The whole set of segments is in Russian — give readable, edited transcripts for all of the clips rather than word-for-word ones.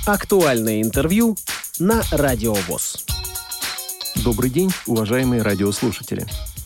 Актуальное интервью на Радио ВОС. Добрый день, уважаемые радиослушатели.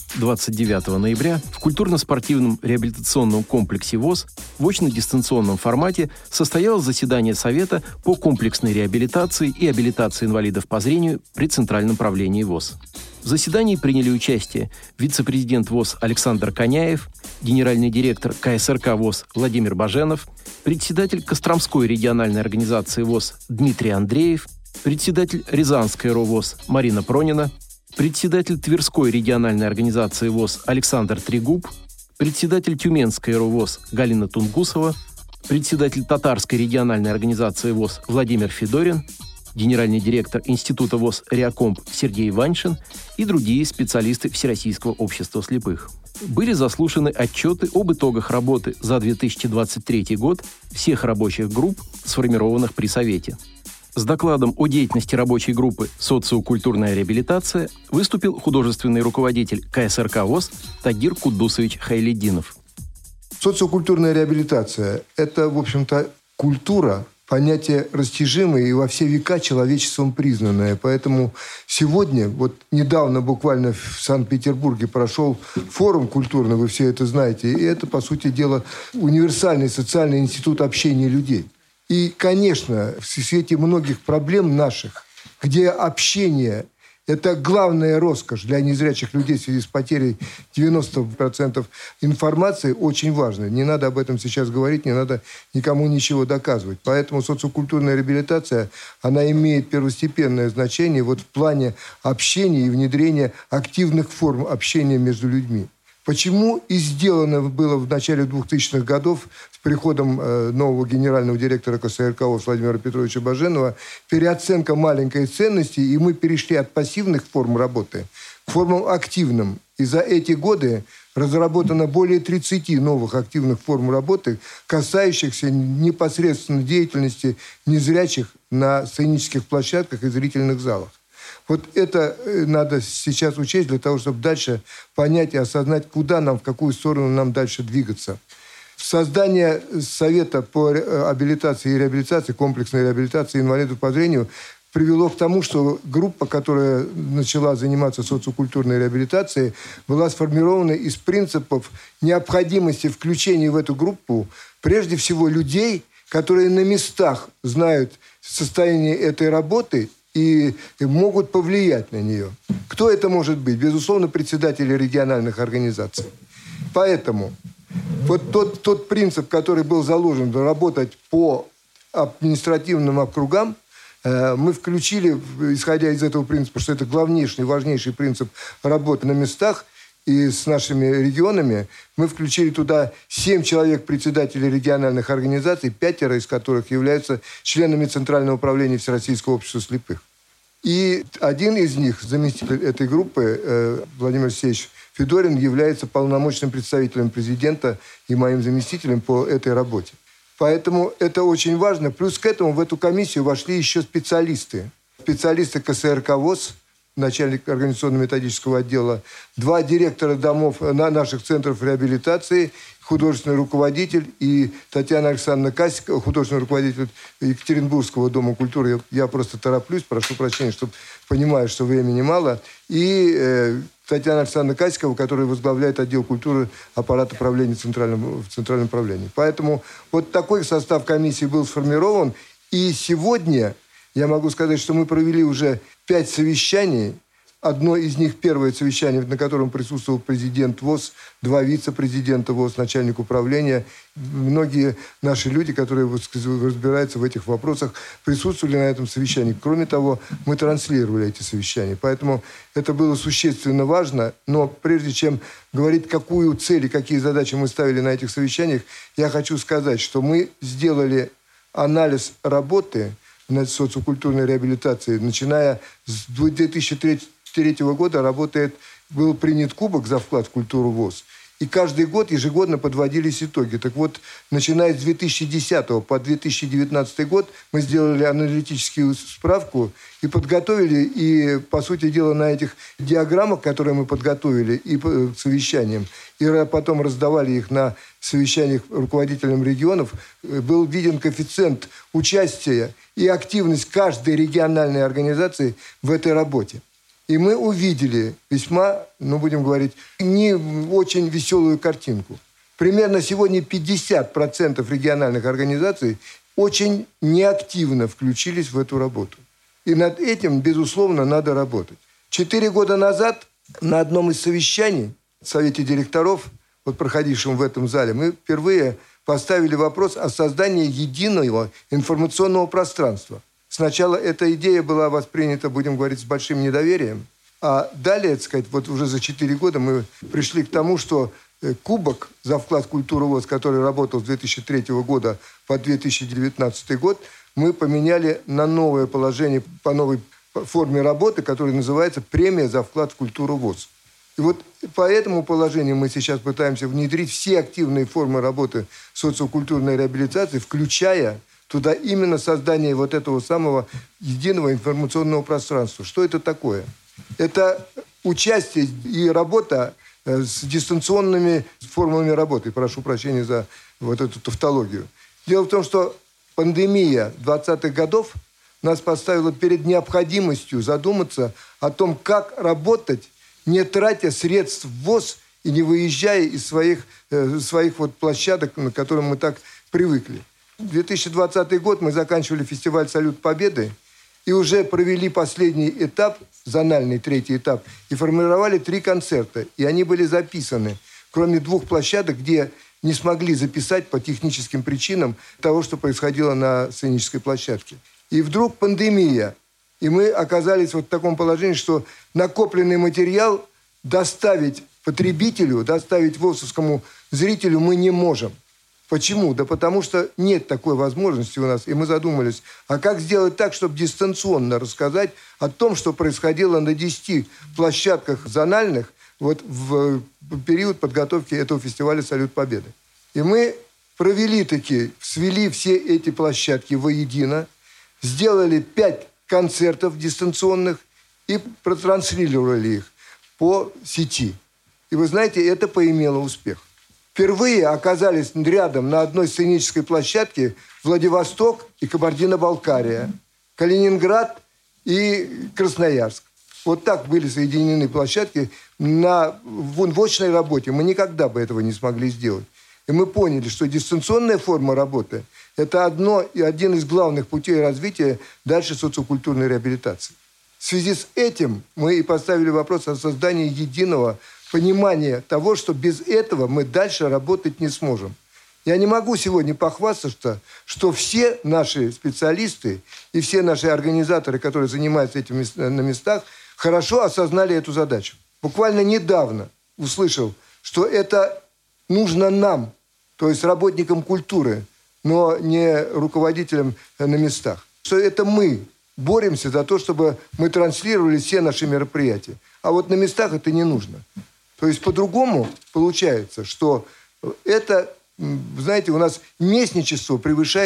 29 ноября в культурно-спортивном реабилитационном комплексе ВОС в очно-дистанционном формате состоялось заседание Совета по комплексной реабилитации и абилитации инвалидов по зрению при Центральном правлении ВОС. В заседании приняли участие вице-президент ВОС Александр Коняев, генеральный директор КСРК ВОС Владимир Баженов, председатель Костромской региональной организации ВОС Дмитрий Андреев, председатель Рязанской РОВОС Марина Пронина, председатель Тверской региональной организации ВОС Александр Трегуб, председатель Тюменской РОВОС Галина Тунгусова, председатель Татарской региональной организации ВОС Владимир Федорин, генеральный директор Института ВОС «Реакомп» Сергей Ваньшин и другие специалисты Всероссийского общества слепых. Были заслушаны отчеты об итогах работы за 2023 год всех рабочих групп, сформированных при Совете. С докладом о деятельности рабочей группы «Социокультурная реабилитация» выступил художественный руководитель КСРК ВОС Тагир Куддусович Хайлетдинов. Социокультурная реабилитация – это, в общем-то, культура, понятие растяжимое и во все века человечеством признанное. Поэтому сегодня, вот недавно буквально в Санкт-Петербурге прошел форум культурный, вы все это знаете, и это, по сути дела, универсальный социальный институт общения людей. И, конечно, в свете многих проблем наших, где общение – это главная роскошь для незрячих людей в связи с потерей 90% информации, очень важно. Не надо об этом сейчас говорить, не надо никому ничего доказывать. Поэтому социокультурная реабилитация, она имеет первостепенное значение вот в плане общения и внедрения активных форм общения между людьми. Почему и сделано было в начале 2000-х годов с приходом нового генерального директора КСРК ВОС Владимира Петровича Баженова переоценка маленькой ценности, и мы перешли от пассивных форм работы к формам активным. И за эти годы разработано более 30 новых активных форм работы, касающихся непосредственно деятельности незрячих на сценических площадках и зрительных залах. Вот это надо сейчас учесть для того, чтобы дальше понять и осознать, куда нам, в какую сторону нам дальше двигаться. Создание Совета по абилитации и реабилитации, комплексной реабилитации инвалидов по зрению привело к тому, что группа, которая начала заниматься социокультурной реабилитацией, была сформирована из принципов необходимости включения в эту группу прежде всего людей, которые на местах знают состояние этой работы и могут повлиять на нее. Кто это может быть? Безусловно, председатели региональных организаций. Поэтому вот тот принцип, который был заложен, работать по административным округам, мы включили, исходя из этого принципа, что это главнейший, важнейший принцип работы на местах и с нашими регионами, мы включили туда 7 человек председателей региональных организаций, 5 из которых являются членами Центрального управления Всероссийского общества слепых. И один из них, заместитель этой группы, Владимир Алексеевич Федорин, является полномочным представителем президента и моим заместителем по этой работе. Поэтому это очень важно. Плюс к этому в эту комиссию вошли еще специалисты. Специалисты КСРК ВОС, начальник организационно-методического отдела, 2 директора домов наших центров реабилитации, художественный руководитель, и Татьяна Александровна Касикова, художественный руководитель Екатеринбургского дома культуры. Я просто тороплюсь, прошу прощения, чтобы понимаю, что времени мало. И Татьяна Александровна Касикова, которая возглавляет отдел культуры аппарата правления в Центральном правлении. Поэтому вот такой состав комиссии был сформирован. И сегодня я могу сказать, что мы провели уже 5 совещаний. Одно из них, первое совещание, на котором присутствовал президент ВОС, 2 вице-президента ВОС, начальник управления. Многие наши люди, которые разбираются в этих вопросах, присутствовали на этом совещании. Кроме того, мы транслировали эти совещания. Поэтому это было существенно важно. Но прежде чем говорить, какую цель и какие задачи мы ставили на этих совещаниях, я хочу сказать, что мы сделали анализ работы над социокультурной реабилитацией, начиная с 2003 года был принят кубок за вклад в культуру ВОС. И каждый год ежегодно подводились итоги. Так вот, начиная с 2010 по 2019 год мы сделали аналитическую справку и подготовили, и, по сути дела, на этих диаграммах, которые мы подготовили, и совещаниям, и потом раздавали их на совещаниях руководителям регионов, был виден коэффициент участия и активность каждой региональной организации в этой работе. И мы увидели весьма, будем говорить, не очень веселую картинку. Примерно сегодня 50% региональных организаций очень неактивно включились в эту работу. И над этим, безусловно, надо работать. 4 года назад на одном из совещаний в Совете директоров, проходившем в этом зале, мы впервые поставили вопрос о создании единого информационного пространства. Сначала эта идея была воспринята, будем говорить, с большим недоверием. А далее, так сказать, уже за 4 года мы пришли к тому, что кубок за вклад в культуру ВОС, который работал с 2003 года по 2019 год, мы поменяли на новое положение, по новой форме работы, которая называется «Премия за вклад в культуру ВОС». И по этому положению мы сейчас пытаемся внедрить все активные формы работы социокультурной реабилитации, включая туда именно создание этого самого единого информационного пространства. Что это такое? Это участие и работа с дистанционными формами работы. Прошу прощения за эту тавтологию. Дело в том, что пандемия 20-х годов нас поставила перед необходимостью задуматься о том, как работать, не тратя средств в ВОС и не выезжая из своих площадок, на которые мы так привыкли. 2020 год мы заканчивали фестиваль «Салют Победы» и уже провели последний этап, зональный третий этап, и формировали 3 концерта. И они были записаны, кроме 2 площадок, где не смогли записать по техническим причинам того, что происходило на сценической площадке. И вдруг пандемия. И мы оказались в таком положении, что накопленный материал доставить потребителю, доставить ВОСовскому зрителю мы не можем. Почему? Да потому что нет такой возможности у нас. И мы задумались, а как сделать так, чтобы дистанционно рассказать о том, что происходило на 10 площадках зональных в период подготовки этого фестиваля «Салют Победы». И мы свели все эти площадки воедино, сделали 5 концертов дистанционных и протранслировали их по сети. И вы знаете, это поимело успех. Впервые оказались рядом на одной сценической площадке Владивосток и Кабардино-Балкария, Калининград и Красноярск. Вот так были соединены площадки в очной работе. Мы никогда бы этого не смогли сделать. И мы поняли, что дистанционная форма работы – это один из главных путей развития дальше социокультурной реабилитации. В связи с этим мы и поставили вопрос о создании единого понимания того, что без этого мы дальше работать не сможем. Я не могу сегодня похвастаться, что все наши специалисты и все наши организаторы, которые занимаются этим на местах, хорошо осознали эту задачу. Буквально недавно услышал, что это нужно нам, то есть работникам культуры, но не руководителям на местах. Что это мы боремся за то, чтобы мы транслировали все наши мероприятия. А на местах это не нужно. То есть по-другому получается, что это, знаете, у нас местничество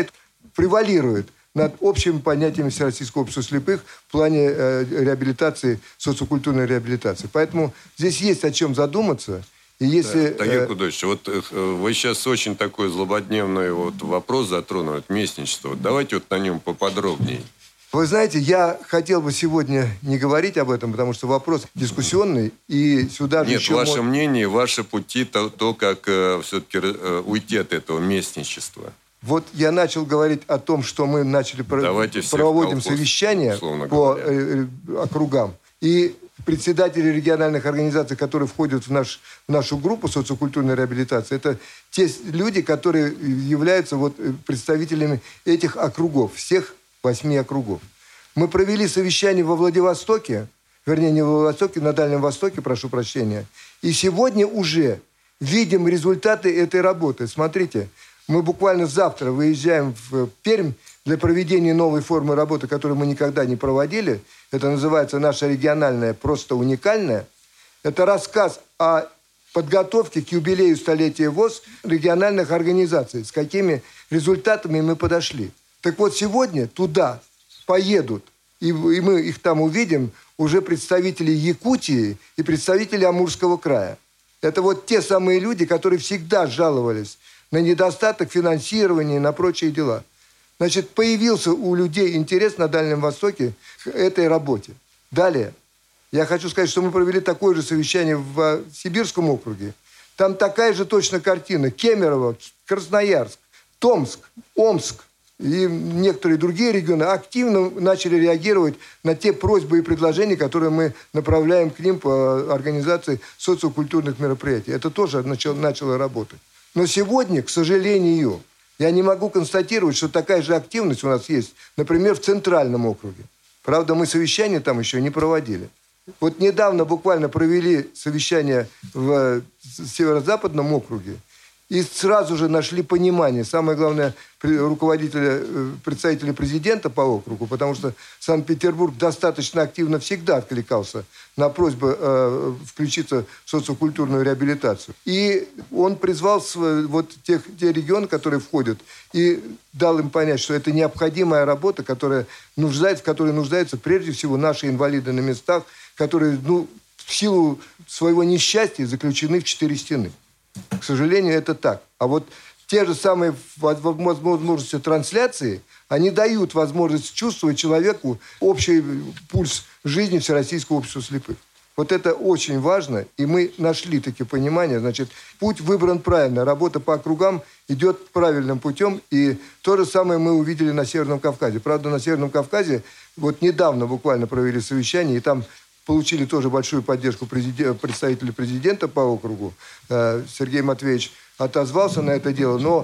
превалирует над общими понятиями Всероссийского общества слепых в плане реабилитации, социокультурной реабилитации. Поэтому здесь есть о чем задуматься. И если... Тагир Кудойович, вы сейчас очень такой злободневный вопрос затронули, местничество. Давайте на нем поподробнее. Вы знаете, я хотел бы сегодня не говорить об этом, потому что вопрос дискуссионный, и сюда же Нет, еще... ваше мнение, ваши пути, то как все-таки уйти от этого местничества. Я начал говорить о том, что мы проводим совещания по округам. И председатели региональных организаций, которые входят в нашу группу социокультурной реабилитации, это те люди, которые являются представителями этих округов, всех 8 округов. Мы провели совещание во Владивостоке, не во Владивостоке, на Дальнем Востоке, прошу прощения. И сегодня уже видим результаты этой работы. Смотрите, мы буквально завтра выезжаем в Пермь для проведения новой формы работы, которую мы никогда не проводили. Это называется наша региональная, просто уникальная. Это рассказ о подготовке к юбилею столетия ВОС региональных организаций, с какими результатами мы подошли. Так сегодня туда поедут, и мы их там увидим, уже представители Якутии и представители Амурского края. Это вот те самые люди, которые всегда жаловались на недостаток финансирования и на прочие дела. Значит, появился у людей интерес на Дальнем Востоке к этой работе. Далее. Я хочу сказать, что мы провели такое же совещание в Сибирском округе. Там такая же точно картина. Кемерово, Красноярск, Томск, Омск и некоторые другие регионы активно начали реагировать на те просьбы и предложения, которые мы направляем к ним по организации социокультурных мероприятий. Это тоже начало работать. Но сегодня, к сожалению, я не могу констатировать, что такая же активность у нас есть, например, в Центральном округе. Правда, мы совещания там еще не проводили. Вот недавно буквально провели совещание в Северо-Западном округе и сразу же нашли понимание, самое главное, представителя президента по округу, потому что Санкт-Петербург достаточно активно всегда откликался на просьбы включиться в социокультурную реабилитацию. И он призвал вот те регионы, которые входят, и дал им понять, что это необходимая работа, в которой нуждаются прежде всего наши инвалиды на местах, которые в силу своего несчастья заключены в 4 стены. К сожалению, это так. А вот те же самые возможности трансляции, они дают возможность чувствовать человеку общий пульс жизни Всероссийского общества слепых. Вот это очень важно, и мы нашли такие понимания. Значит, путь выбран правильно, работа по округам идет правильным путем, и то же самое мы увидели на Северном Кавказе. Правда, на Северном Кавказе вот недавно буквально провели совещание, и там получили тоже большую поддержку представителя президента по округу. Сергей Матвеевич отозвался на это дело, но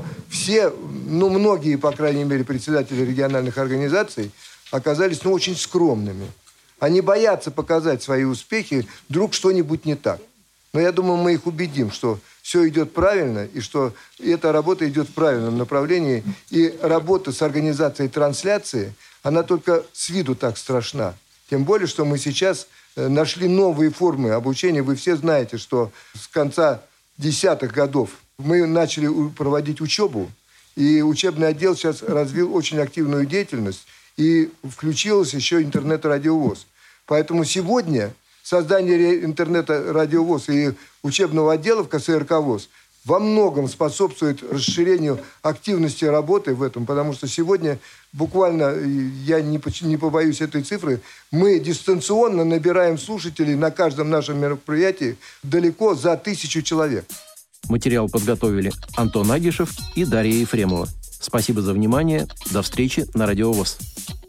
многие, по крайней мере, председатели региональных организаций оказались очень скромными. Они боятся показать свои успехи, вдруг что-нибудь не так. Но я думаю, мы их убедим, что все идет правильно, и что эта работа идет в правильном направлении. И работа с организацией трансляции, она только с виду так страшна. Тем более, что мы сейчас нашли новые формы обучения. Вы все знаете, что с конца 10-х годов мы начали проводить учебу, и учебный отдел сейчас развил очень активную деятельность, и включилось еще интернет-радиовоз. Поэтому сегодня создание интернет-радиовоз и учебного отдела в КСРК ВОС во многом способствует расширению активности работы в этом, потому что сегодня буквально, я не побоюсь этой цифры, мы дистанционно набираем слушателей на каждом нашем мероприятии далеко за 1000 человек. Материал подготовили Антон Агишев и Дарья Ефремова. Спасибо за внимание. До встречи на Радио ВОС.